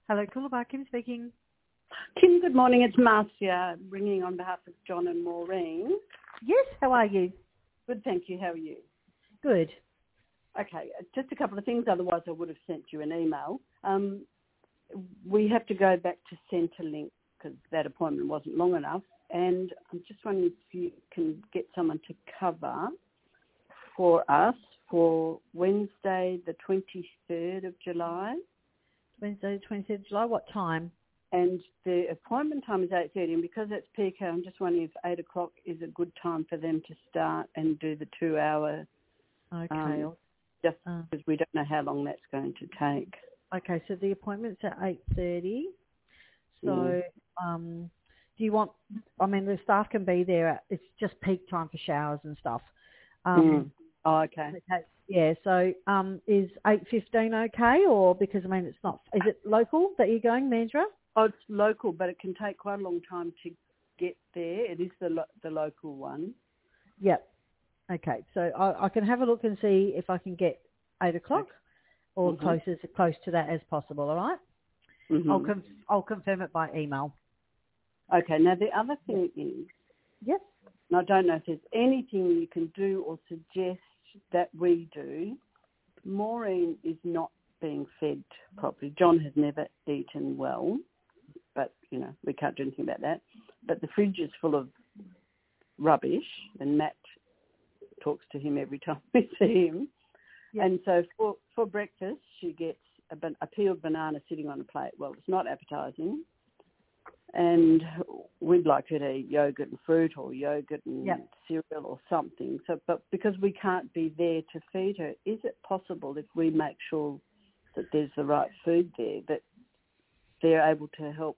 Hello, Coolabah, Kim speaking. Kim, good morning. It's Marcia ringing on behalf of John and Maureen. Yes, how are you? Good, thank you. How are you? Good. Okay, just a couple of things. Otherwise, I would have sent you an email. We have to go back to Centrelink because that appointment wasn't long enough. And I'm just wondering if you can get someone to cover for us for Wednesday, the 23rd of July. Wednesday, the 23rd of July, what time? And the appointment time is 8:30, and because it's peak hour, I'm just wondering if 8 o'clock is a good time for them to start and do the 2 hour. Okay. Just because we don't know how long that's going to take. Okay, so the appointment's at 8:30. So, do you want? I mean, the staff can be there. It's just peak time for showers and stuff. Oh, okay. Yeah. So, is 8:15 okay? Or because I mean, it's not. Is it local that you're going, Mandurah? Oh, it's local, but it can take quite a long time to get there. It is the local one. Yep. Okay, so I can have a look and see if I can get 8 o'clock or close to that as possible, all right? Mm-hmm. I'll confirm it by email. Okay, now the other thing is, Yes. and I don't know if there's anything you can do or suggest that we do. Maureen is not being fed properly. John has never eaten well, but, we can't do anything about that. But the fridge is full of rubbish, and Matt talks to him every time we see him. Yep. And so for breakfast, she gets a peeled banana sitting on a plate. Well, it's not appetising. And we'd like her to eat yogurt and fruit or yogurt and cereal or something. So, but because we can't be there to feed her, is it possible if we make sure that there's the right food there, that they're able to help?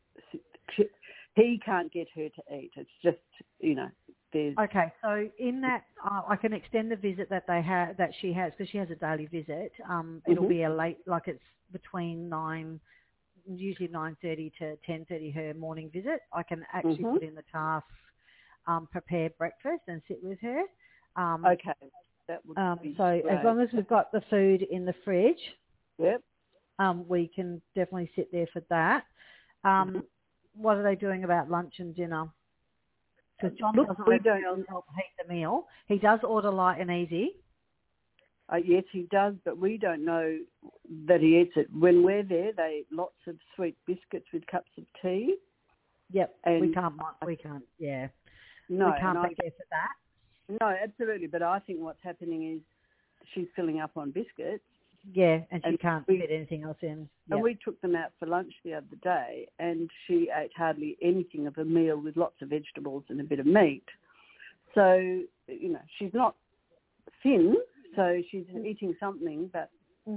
He can't get her to eat. It's just, there's... Okay, so in that, I can extend the visit that she has, because she has a daily visit. It'll be a late, like it's between usually 9:30 to 10:30 her morning visit. I can actually put in the task, prepare breakfast and sit with her. Okay, that would be so great. as long as we've got the food in the fridge, yep, we can definitely sit there for that. What are they doing about lunch and dinner? Because John doesn't let the girls help heat the meal. He does order light and easy. Yes, he does, but we don't know that he eats it. When we're there, they eat lots of sweet biscuits with cups of tea. Yep, and we can't, yeah. No, we can't be there for that. No, absolutely, but I think what's happening is she's filling up on biscuits. Yeah, and she can't fit anything else in. Yep. And we took them out for lunch the other day, and she ate hardly anything of a meal with lots of vegetables and a bit of meat. So, she's not thin, so she's eating something, but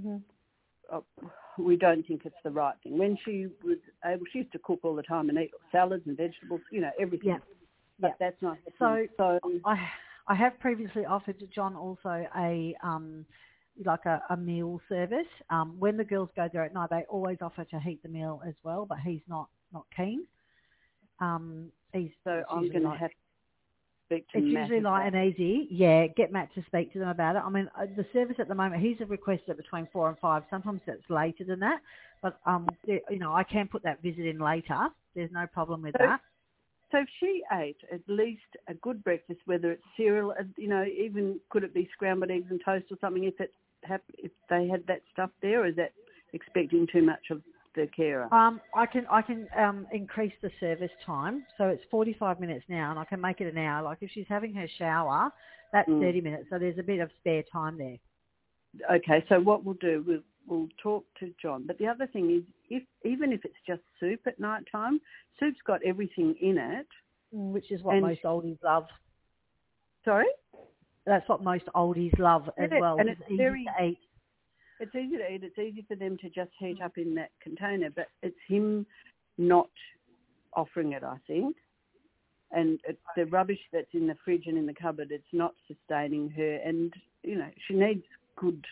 we don't think it's the right thing. When she was able, she used to cook all the time and eat salads and vegetables, everything. Yeah. But that's not so I have previously offered to John also a meal service. When the girls go there at night, they always offer to heat the meal as well, but he's not keen. I'm going to have to speak to It's Matt. usually light and easy. Yeah, get Matt to speak to them about it. I mean, the service at the moment, he's requested between 4 and 5. Sometimes it's later than that, but I can put that visit in later. There's no problem with that. So if she ate at least a good breakfast, whether it's cereal, even could it be scrambled eggs and toast or something, if they had that stuff there, or is that expecting too much of the carer? I can increase the service time, so it's 45 minutes now, and I can make it an hour. Like if she's having her shower, that's 30 minutes, so there's a bit of spare time there. Okay, so what we'll do, we'll talk to John. But the other thing is, even if it's just soup at night time, soup's got everything in it. Which is what most oldies love. Sorry? That's what most oldies love as well. And it's easy to eat. It's easy to eat. It's easy for them to just heat up in that container, but it's him not offering it, I think. And it's the rubbish that's in the fridge and in the cupboard, it's not sustaining her. And, she needs good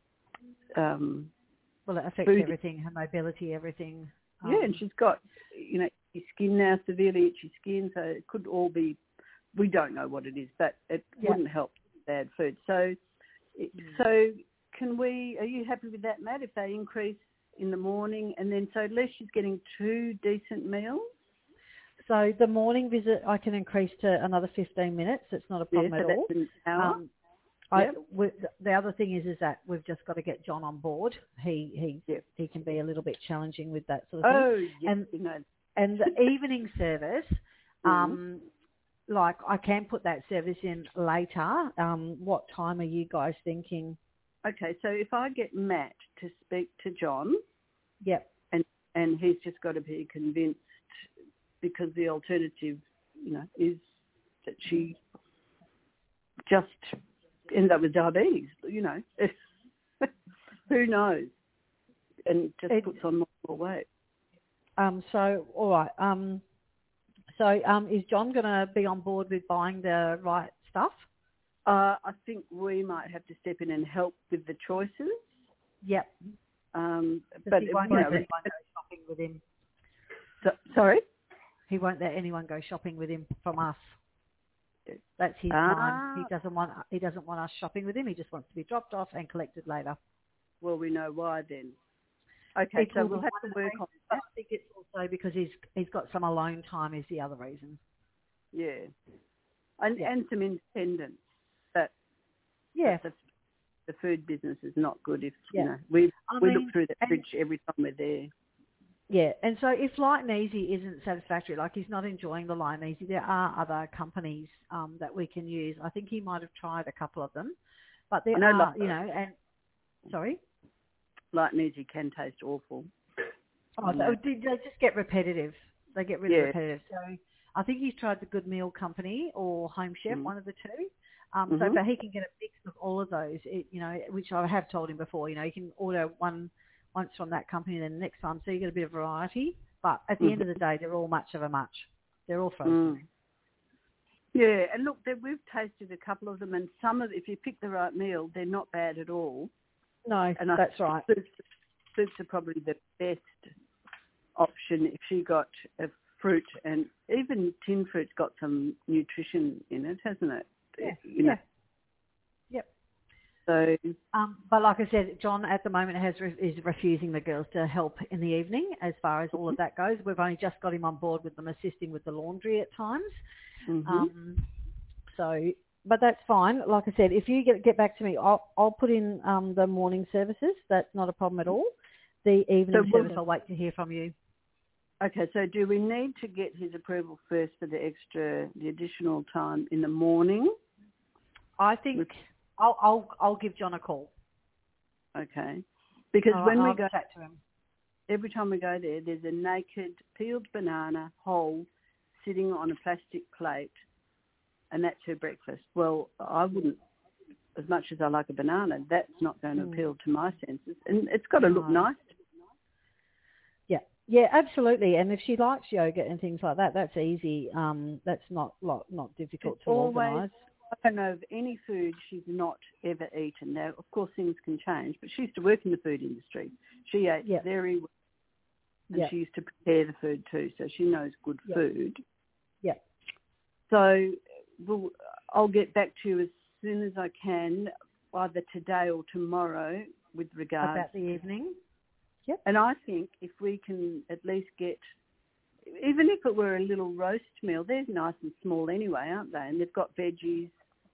well, it affects food. Everything, her mobility, everything. Yeah, and she's got, itchy skin now, severely itchy skin, so it could all be, we don't know what it is, but it wouldn't help bad food. So are you happy with that, Matt, if they increase in the morning, and then so at least she's getting 2 decent meals. So the morning visit I can increase to another 15 minutes. It's not a problem at all. That's an hour. The other thing is that we've just got to get John on board. He can be a little bit challenging with that sort of thing. Oh, yes, and the evening service, like I can put that service in later. What time are you guys thinking? Okay, so if I get Matt to speak to John, yep, and he's just got to be convinced, because the alternative, is that she just ends up with diabetes, who knows, and just puts on more weight. So, all right. Is John going to be on board with buying the right stuff? I think we might have to step in and help with the choices. Yep. But he won't let anyone go shopping with him. Sorry? He won't let anyone go shopping with him from us. That's his time. He doesn't want us shopping with him. He just wants to be dropped off and collected later. Well, we know why then. Okay, so we'll have to work on that. I think it's also because he's got some alone time is the other reason. Yeah. And some independence. But the food business is not good if, we look through the fridge every time we're there. Yeah, and so if Light and Easy isn't satisfactory, like he's not enjoying the Light and Easy, there are other companies that we can use. I think he might have tried a couple of them, but there are, and sorry? Light and Easy can taste awful. Oh, they just get repetitive. They get really repetitive. So I think he's tried the Good Meal Company or Home Chef, one of the two. But he can get a mix of all of those, which I have told him before. You can order once from that company, then the next time, so you get a bit of variety. But at the end of the day, they're all much of a much. They're all frozen. Yeah, and look, we've tasted a couple of them, and if you pick the right meal, they're not bad at all. No, and that's right. Soups are probably the best option if she got a fruit, and even tin fruit's got some nutrition in it, hasn't it? Yeah. Yep. So, but like I said, John at the moment is refusing the girls to help in the evening as far as all of that goes. We've only just got him on board with them assisting with the laundry at times. But that's fine. Like I said, if you get back to me, I'll put in the morning services. That's not a problem at all. The evening service, I'll wait to hear from you. Okay, so do we need to get his approval first for the additional time in the morning? I think I'll give John a call. Okay, because when we go, chat to him. Every time we go there's a naked peeled banana whole sitting on a plastic plate, and that's her breakfast. Well, I wouldn't, as much as I like a banana, that's not going to appeal to my senses, and it's got to look nice. Yeah, absolutely. And if she likes yogurt and things like that, that's easy. That's not difficult to organise. I don't know of any food she's not ever eaten. Now, of course, things can change, but she used to work in the food industry. She ate very well, and she used to prepare the food too, so she knows good food. Yeah. So I'll get back to you as soon as I can, either today or tomorrow, with regards about the evening. Yep. And I think if we can at least get, even if it were a little roast meal, they're nice and small anyway, aren't they? And they've got veggies.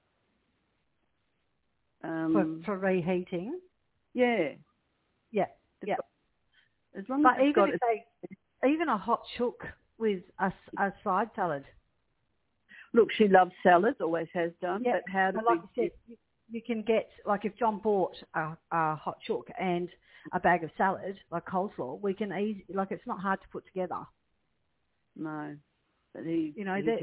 For reheating? Yeah. Yeah. Yeah. As long as even a hot chook with a side salad. Look, she loves salads, always has done. Yeah. But how do like you said, you can get, like if John bought a hot chook and a bag of salad, like coleslaw, we can it's not hard to put together. No. But it's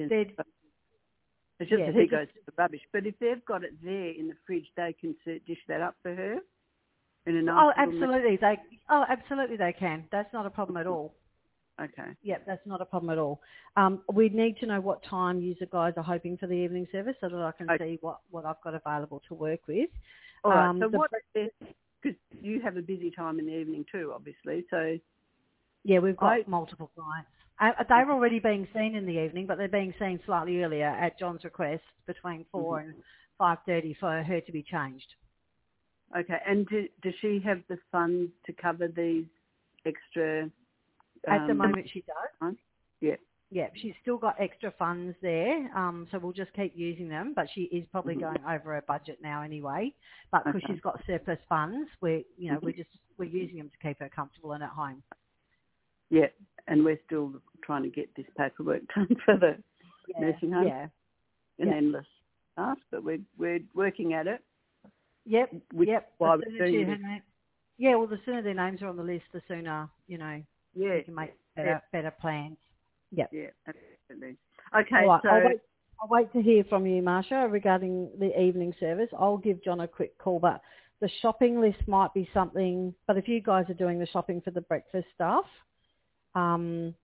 just that he goes to the rubbish. But if they've got it there in the fridge, they can dish that up for her in a nice absolutely. Absolutely they can. That's not a problem at all. Okay. Yep, that's not a problem at all. We need to know what time you guys are hoping for the evening service so that I can see what I've got available to work with. All right. So because you have a busy time in the evening too, obviously. So yeah, we've got multiple clients. They're already being seen in the evening, but they're being seen slightly earlier at John's request between 4 and 5:30 for her to be changed. Okay. And does she have the funds to cover these extra. At the moment, she does. Yeah. Yeah, she's still got extra funds there, so we'll just keep using them. But she is probably going over her budget now anyway. But because she's got surplus funds, we're using them to keep her comfortable and at home. Yeah, and we're still trying to get this paperwork done for the nursing home. Yeah, An endless task, but we're working at it. Yep. While we're doing this. Well, the sooner their names are on the list, the sooner we can make better plans. Yep. Yeah, absolutely. Okay, right, so I'll wait to hear from you, Marsha, regarding the evening service. I'll give John a quick call, but the shopping list might be something. But if you guys are doing the shopping for the breakfast stuff, and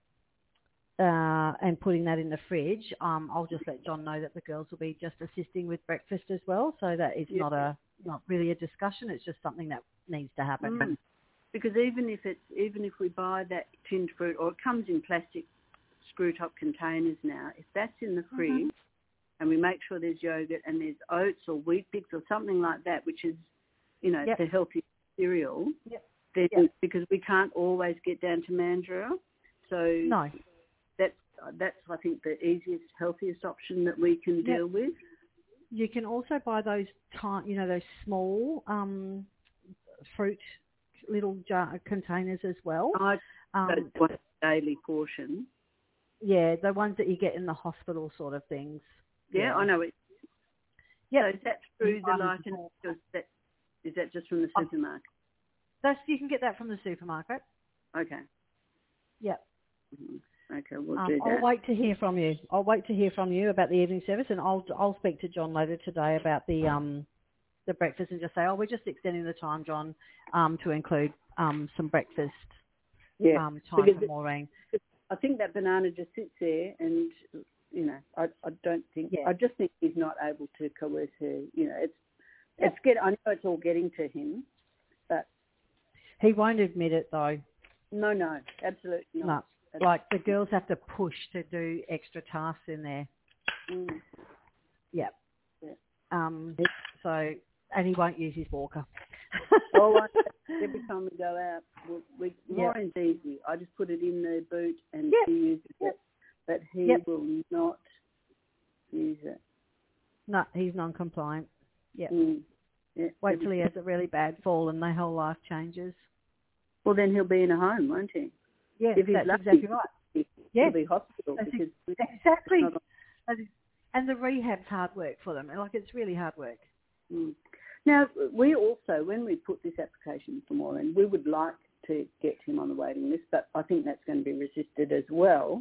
putting that in the fridge, I'll just let John know that the girls will be just assisting with breakfast as well. So that it's not really a discussion. It's just something that needs to happen. Because even if we buy that tinned fruit, or it comes in plastic screw top containers now, if that's in the fridge and we make sure there's yogurt and there's oats or wheat bix or something like that, which is the healthy cereal, then because we can't always get down to Mandurah, so no. That's I think the easiest, healthiest option that we can deal with. You can also buy those those small fruit little jar containers as well. One daily portion. Yeah, the ones that you get in the hospital sort of things. Yeah, I know it. Yeah. So is that through the is that just from the supermarket? You can get that from the supermarket. Okay. Yep. Okay, we'll do that. I'll wait to hear from you. I'll wait to hear from you about the evening service, and I'll speak to John later today about the breakfast and just say, we're just extending the time, John, to include some breakfast time for Maureen. I think that banana just sits there, and I don't think I just think he's not able to coerce her. I know it's all getting to him, but he won't admit it though. No, absolutely not. No, like the girls have to push to do extra tasks in there. Yeah. So, and he won't use his walker. Every time we go out, Maureen's easy. I just put it in the boot and she uses it, but he will not use it. No, he's non-compliant. Yeah. Wait till he has a really bad fall and the whole life changes. Well, then he'll be in a home, won't he? Yeah, if he's that's lucky, exactly right. He'll be hospital. Exactly. And the rehab's hard work for them. Like, it's really hard work. Now, we also, when we put this application for Maureen, we would like to get him on the waiting list, but I think that's going to be resisted as well,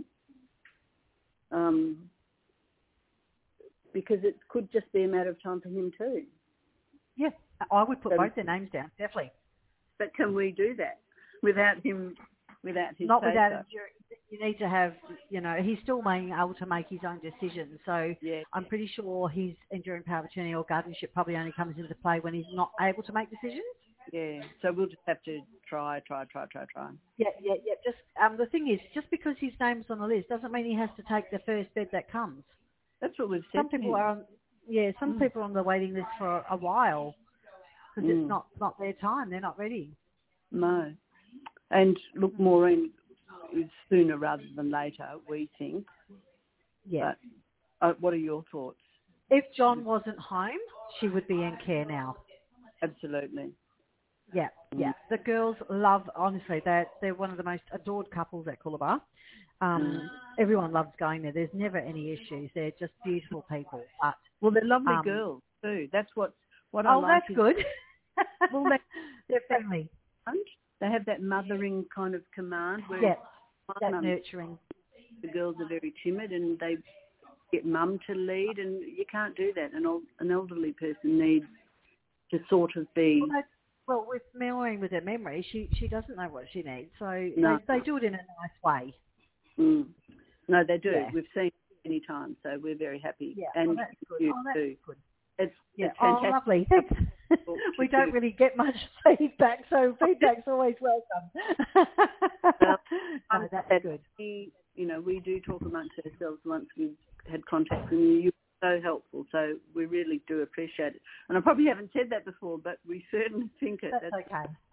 because it could just be a matter of time for him too. Yeah, I would put both their names down, definitely. But can we do that without him, without his Not without it. You need to have, he's still being able to make his own decisions. So I'm pretty sure his enduring power of attorney or guardianship probably only comes into play when he's not able to make decisions. Yeah, so we'll just have to try. Yeah. Just the thing is, just because his name's on the list doesn't mean he has to take the first bed that comes. That's what we've said. Some people are on, some people are on the waiting list for a while because it's not their time. They're not ready. No. And look, Maureen is sooner rather than later, we think. Yeah. But what are your thoughts? If John wasn't home, she would be in care now. Absolutely. Yeah. The girls love, honestly, they're one of the most adored couples at Coolabah. Everyone loves going there. There's never any issues. They're just beautiful people. Well, they're lovely girls too. That's what I like. Oh, that's good. Well, they're friendly. They have that mothering kind of command. Where that nurturing. The girls are very timid and they get mum to lead, and you can't do that. An elderly person needs to sort of be... Well, with Maureen, with her memory, she doesn't know what she needs, so they do it in a nice way. No, they do. Yeah. We've seen it many times, so we're very happy. Yeah, and that's good. You that's too. Good. It's fantastic. Oh, lovely. Thanks. We don't really get much feedback, so feedback's always welcome. No, that's good. We do talk amongst ourselves once we've had contact from you. You're so helpful, so we really do appreciate it. And I probably haven't said that before, but we certainly think it. That's okay.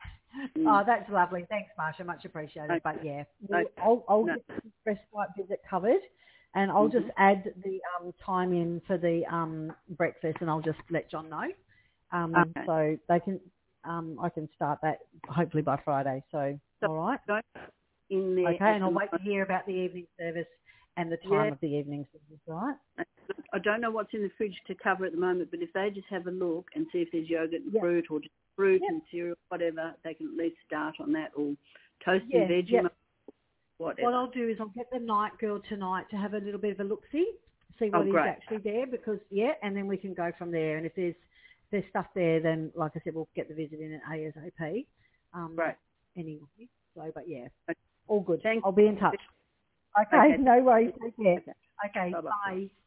Oh, that's lovely. Thanks, Marsha. Much appreciated. Okay. But yeah, Okay. I'll No. get the respite visit covered, and I'll just add the time in for the breakfast, and I'll just let John know, Okay. so they can I can start that hopefully by Friday. So all right. Don't in there. Okay, and I'll wait to hear about the evening service and the time of the evening service. All right. I don't know what's in the fridge to cover at the moment, but if they just have a look and see if there's yogurt and fruit or just fruit and cereal, whatever, they can at least start on that, or toast and veggie, whatever. What I'll do is I'll get the night girl tonight to have a little bit of a look-see, see what is actually there, because, and then we can go from there. And if there's stuff there, then, like I said, we'll get the visit in at ASAP. Right. Anyway, so, but all good. Thanks. I'll be in touch. Okay, no worries. Take care. Okay, bye.